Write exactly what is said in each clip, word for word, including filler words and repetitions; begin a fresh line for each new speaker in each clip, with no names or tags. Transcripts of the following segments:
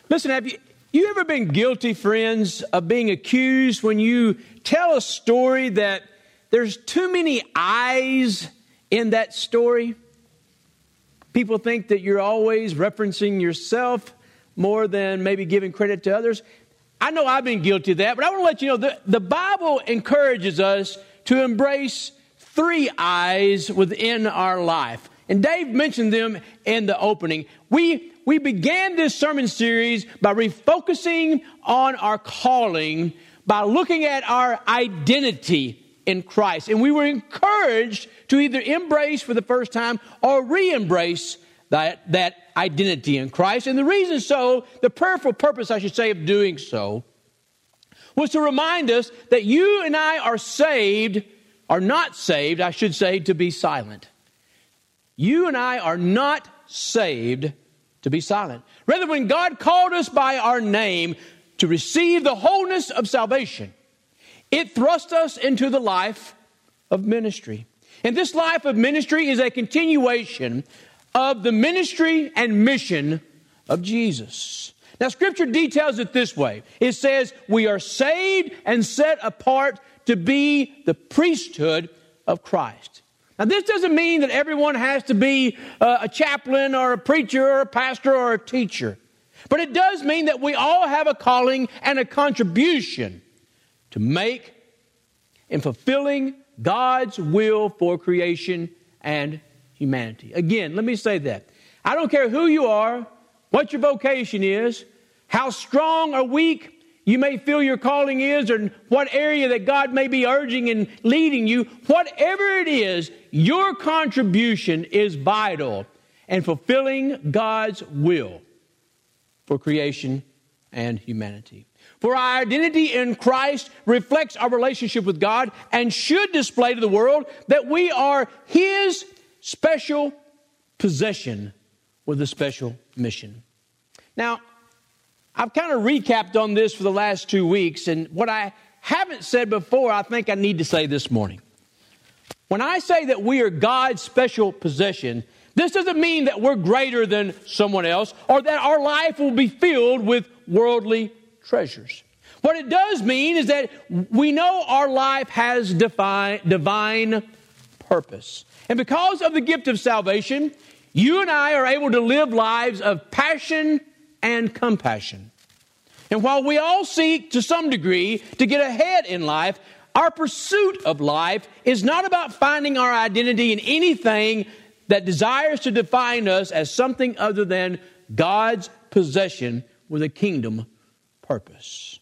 Listen, have you, you ever been guilty, friends, of being accused when you tell a story that there's too many eyes in that story? People think that you're always referencing yourself more than maybe giving credit to others. I know I've been guilty of that, but I want to let you know that the Bible encourages us to embrace three eyes within our life. And Dave mentioned them in the opening. We we began this sermon series by refocusing on our calling, by looking at our identity in Christ. And we were encouraged to either embrace for the first time or re-embrace that, that identity in Christ. And the reason so, the prayerful purpose, I should say, of doing so, was to remind us that you and I are saved, are not saved, I should say, to be silent. You and I are not saved to be silent. Rather, when God called us by our name to receive the wholeness of salvation, it thrust us into the life of ministry. And this life of ministry is a continuation of the ministry and mission of Jesus. Now, Scripture details it this way. It says, we are saved and set apart to be the priesthood of Christ. Now, this doesn't mean that everyone has to be uh, a chaplain or a preacher or a pastor or a teacher. But it does mean that we all have a calling and a contribution to make in fulfilling God's will for creation and humanity. Again, let me say that. I don't care who you are, what your vocation is, how strong or weak you may feel your calling is, or what area that God may be urging and leading you. Whatever it is, your contribution is vital in fulfilling God's will for creation and humanity. For our identity in Christ reflects our relationship with God and should display to the world that we are His special possession with a special mission. Now, I've kind of recapped on this for the last two weeks, and what I haven't said before, I think I need to say this morning. When I say that we are God's special possession, this doesn't mean that we're greater than someone else or that our life will be filled with worldly treasures. What it does mean is that we know our life has divine, divine purpose. And because of the gift of salvation, you and I are able to live lives of passion and compassion. And while we all seek to some degree to get ahead in life, our pursuit of life is not about finding our identity in anything that desires to define us as something other than God's possession with a kingdom purpose.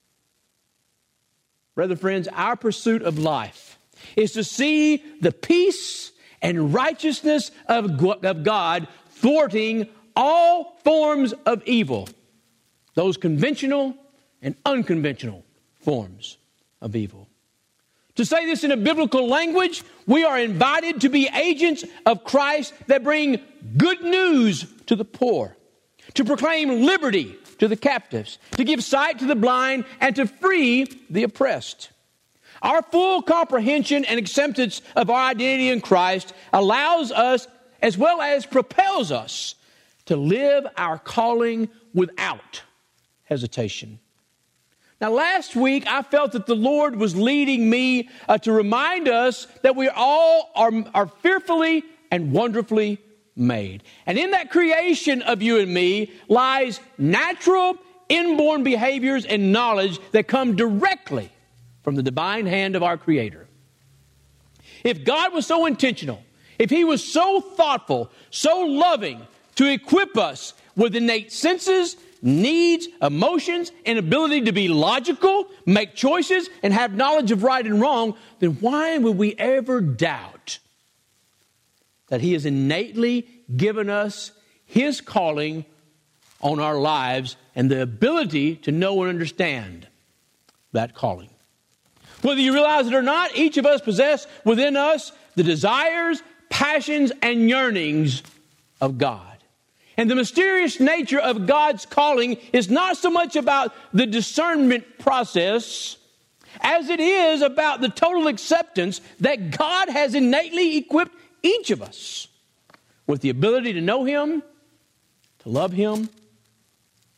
Brother friends, our pursuit of life is to see the peace and righteousness of God thwarting all forms of evil, those conventional and unconventional forms of evil. To say this in a biblical language, we are invited to be agents of Christ that bring good news to the poor, to proclaim liberty to the captives, to give sight to the blind, and to free the oppressed. Our full comprehension and acceptance of our identity in Christ allows us, as well as propels us, to live our calling without hesitation. Now, last week, I felt that the Lord was leading me uh, to remind us that we all are, are fearfully and wonderfully made. And in that creation of you and me lies natural, inborn behaviors and knowledge that come directly from the divine hand of our Creator. If God was so intentional, if He was so thoughtful, so loving to equip us with innate senses, needs, emotions, and ability to be logical, make choices, and have knowledge of right and wrong, then why would we ever doubt that He has innately given us His calling on our lives and the ability to know and understand that calling? Whether you realize it or not, each of us possess within us the desires, passions, and yearnings of God. And the mysterious nature of God's calling is not so much about the discernment process as it is about the total acceptance that God has innately equipped each of us with the ability to know Him, to love Him,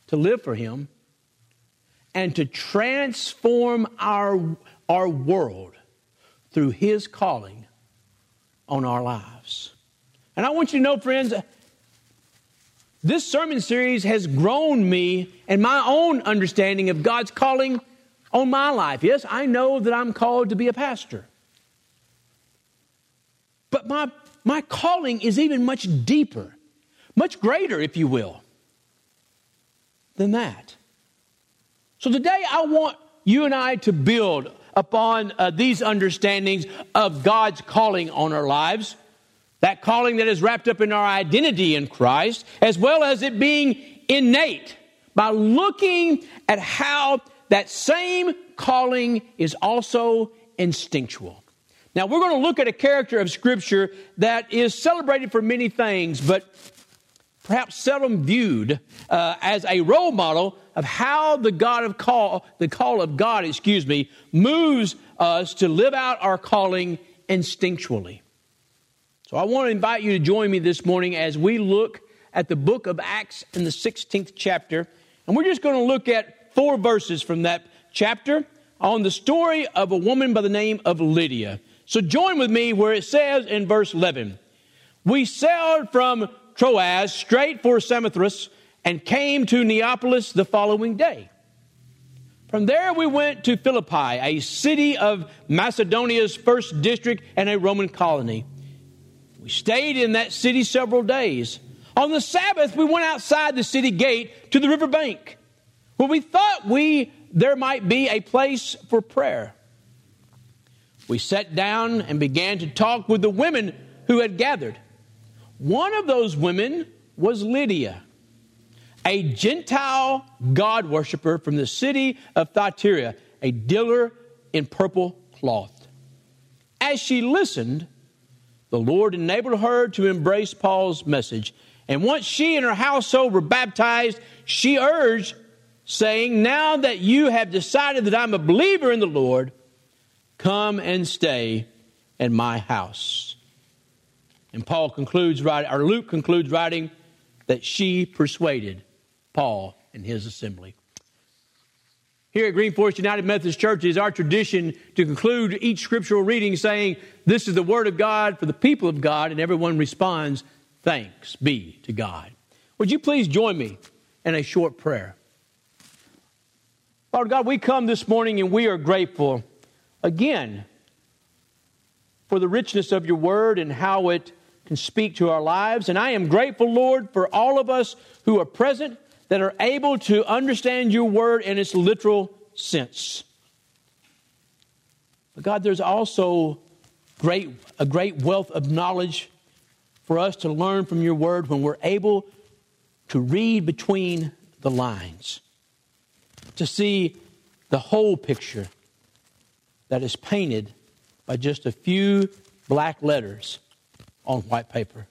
to live for Him and to transform our, our world through His calling on our lives. And I want you to know, friends, this sermon series has grown me in my own understanding of God's calling on my life. Yes, I know that I'm called to be a pastor. But my, my calling is even much deeper, much greater, if you will, than that. So today I want you and I to build upon uh, these understandings of God's calling on our lives. That calling that is wrapped up in our identity in Christ, as well as it being innate, by looking at how that same calling is also instinctual. Now, we're going to look at a character of Scripture that is celebrated for many things, but perhaps seldom viewed uh, as a role model of how the God of call, the call of God, excuse me, moves us to live out our calling instinctually. So I want to invite you to join me this morning as we look at the book of Acts in the sixteenth chapter. And we're just going to look at four verses from that chapter on the story of a woman by the name of Lydia. So join with me where it says in verse eleven, "We sailed from Troas straight for Samothrace and came to Neapolis the following day. From there we went to Philippi, a city of Macedonia's first district and a Roman colony. We stayed in that city several days. On the Sabbath, we went outside the city gate to the river bank, where we thought we there might be a place for prayer. We sat down and began to talk with the women who had gathered. One of those women was Lydia, a Gentile God worshiper from the city of Thyatira, a dealer in purple cloth. As she listened, the Lord enabled her to embrace Paul's message. And once she and her household were baptized, she urged, saying, 'Now that you have decided that I'm a believer in the Lord, come and stay in my house.' And Paul concludes writing, or Luke concludes writing, that she persuaded Paul and his assembly." Here at Green Forest United Methodist Church, it is our tradition to conclude each scriptural reading saying, "This is the word of God for the people of God," and everyone responds, "Thanks be to God." Would you please join me in a short prayer? Lord God, we come this morning and we are grateful again for the richness of your word and how it can speak to our lives. And I am grateful, Lord, for all of us who are present that are able to understand your word in its literal sense. But God, there's also great a great wealth of knowledge for us to learn from your word when we're able to read between the lines, to see the whole picture that is painted by just a few black letters on white paper.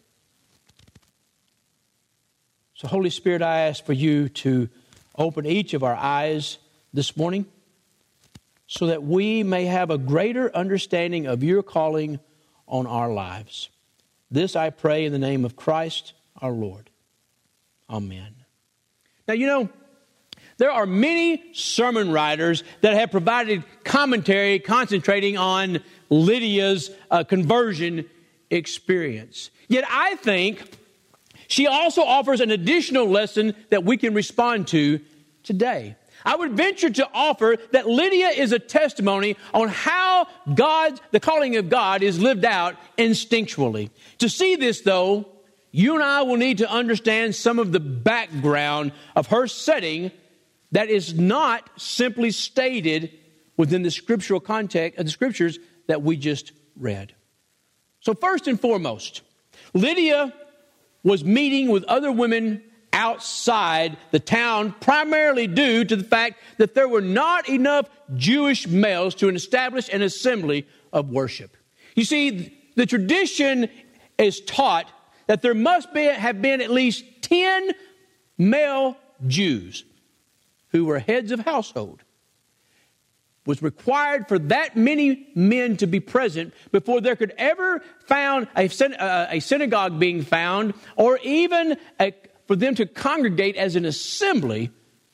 So, Holy Spirit, I ask for you to open each of our eyes this morning so that we may have a greater understanding of your calling on our lives. This I pray in the name of Christ our Lord. Amen. Now, you know, there are many sermon writers that have provided commentary concentrating on Lydia's uh, conversion experience. Yet I think she also offers an additional lesson that we can respond to today. I would venture to offer that Lydia is a testimony on how God, the calling of God, is lived out instinctually. To see this, though, you and I will need to understand some of the background of her setting that is not simply stated within the scriptural context of the scriptures that we just read. So first and foremost, Lydia was meeting with other women outside the town, primarily due to the fact that there were not enough Jewish males to establish an assembly of worship. You see, the tradition is taught that there must be, have been at least ten male Jews who were heads of household. Was required for that many men to be present before there could ever found a, uh, a synagogue being found, or even a, for them to congregate as an assembly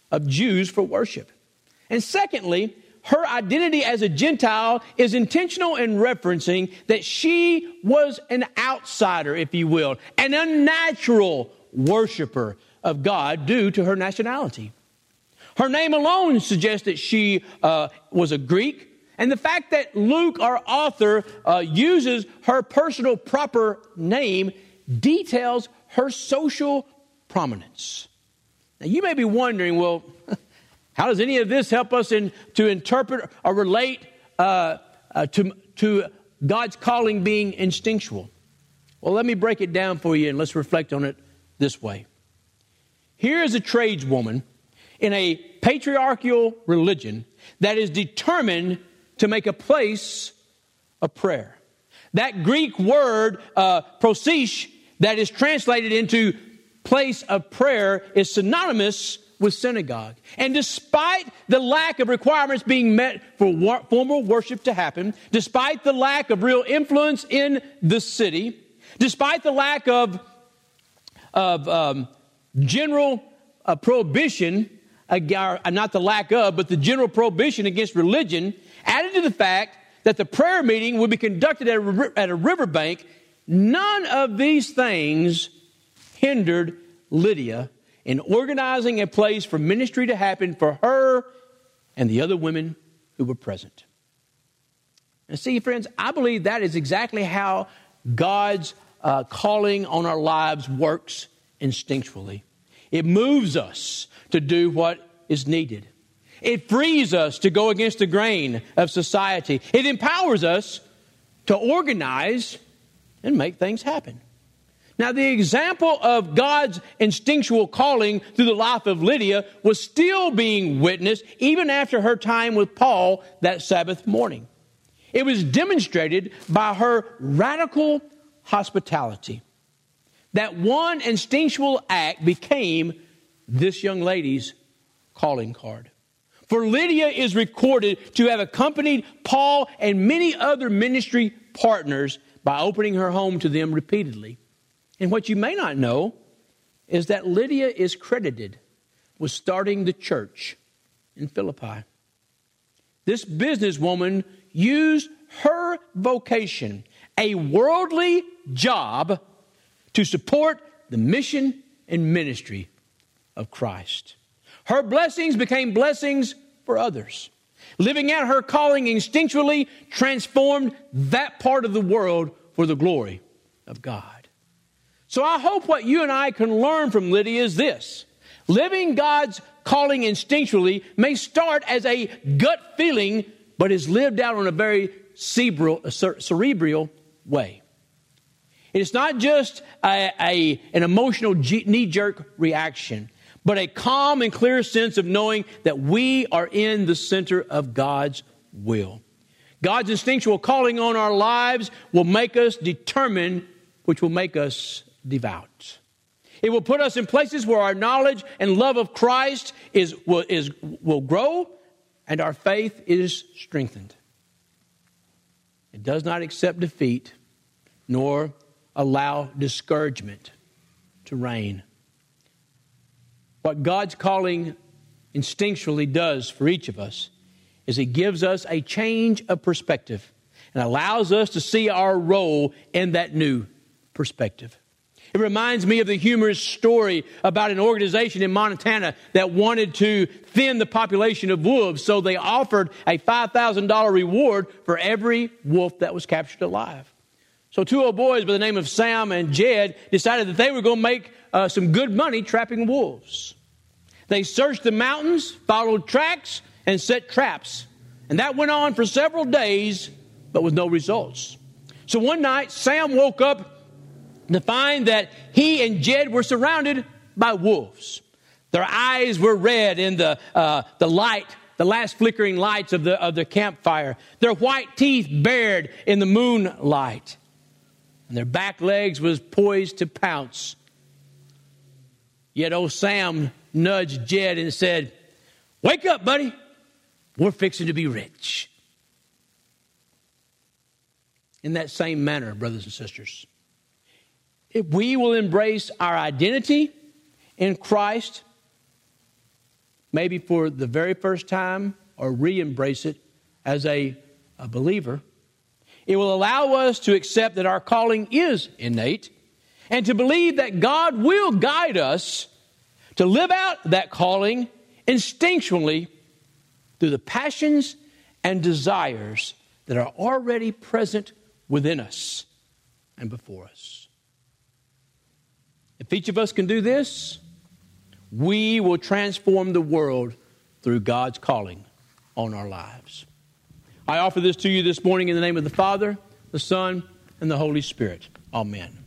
of Jews for worship. And secondly, her identity as a Gentile is intentional in referencing that she was an outsider, if you will, an unnatural worshiper of God due to her nationality. Her name alone suggests that she uh, was a Greek. And the fact that Luke, our author, uh, uses her personal proper name details her social prominence. Now, you may be wondering, well, how does any of this help us in, to interpret or relate uh, uh, to, to God's calling being instinctual? Well, let me break it down for you and let's reflect on it this way. Here is a tradeswoman in a patriarchal religion that is determined to make a place of prayer. That Greek word, uh, prosesh, that is translated into place of prayer is synonymous with synagogue. And despite the lack of requirements being met for war- formal worship to happen, despite the lack of real influence in the city, despite the lack of, of um, general uh, prohibition, uh, not the lack of, but the general prohibition against religion, added to the fact that the prayer meeting would be conducted at a, at a riverbank, none of these things hindered Lydia in organizing a place for ministry to happen for her and the other women who were present. And see, friends, I believe that is exactly how God's uh, calling on our lives works instinctually. It moves us to do what is needed. It frees us to go against the grain of society. It empowers us to organize and make things happen. Now, the example of God's instinctual calling through the life of Lydia was still being witnessed even after her time with Paul that Sabbath morning. It was demonstrated by her radical hospitality. That one instinctual act became this young lady's calling card. For Lydia is recorded to have accompanied Paul and many other ministry partners by opening her home to them repeatedly. And what you may not know is that Lydia is credited with starting the church in Philippi. This businesswoman used her vocation, a worldly job, to support the mission and ministry of Christ. Her blessings became blessings for others. Living out her calling instinctually transformed that part of the world for the glory of God. So I hope what you and I can learn from Lydia is this. Living God's calling instinctually may start as a gut feeling, but is lived out in a very cerebral, cerebral way. It's not just a, a, an emotional knee-jerk reaction, but a calm and clear sense of knowing that we are in the center of God's will. God's instinctual calling on our lives will make us determined, which will make us devout. It will put us in places where our knowledge and love of Christ is will, is, will grow and our faith is strengthened. It does not accept defeat nor allow discouragement to reign. What God's calling instinctually does for each of us is it gives us a change of perspective and allows us to see our role in that new perspective. It reminds me of the humorous story about an organization in Montana that wanted to thin the population of wolves, so they offered a five thousand dollars reward for every wolf that was captured alive. So two old boys by the name of Sam and Jed decided that they were going to make uh, some good money trapping wolves. They searched the mountains, followed tracks, and set traps. And that went on for several days, but with no results. So one night, Sam woke up to find that he and Jed were surrounded by wolves. Their eyes were red in the uh, the light, the last flickering lights of the of the campfire. Their white teeth bared in the moonlight. And their back legs was poised to pounce. Yet old Sam nudged Jed and said, "Wake up, buddy. We're fixing to be rich." In that same manner, brothers and sisters, if we will embrace our identity in Christ, maybe for the very first time, or re-embrace it as a, a believer. It will allow us to accept that our calling is innate and to believe that God will guide us to live out that calling instinctually through the passions and desires that are already present within us and before us. If each of us can do this, we will transform the world through God's calling on our lives. I offer this to you this morning in the name of the Father, the Son, and the Holy Spirit. Amen.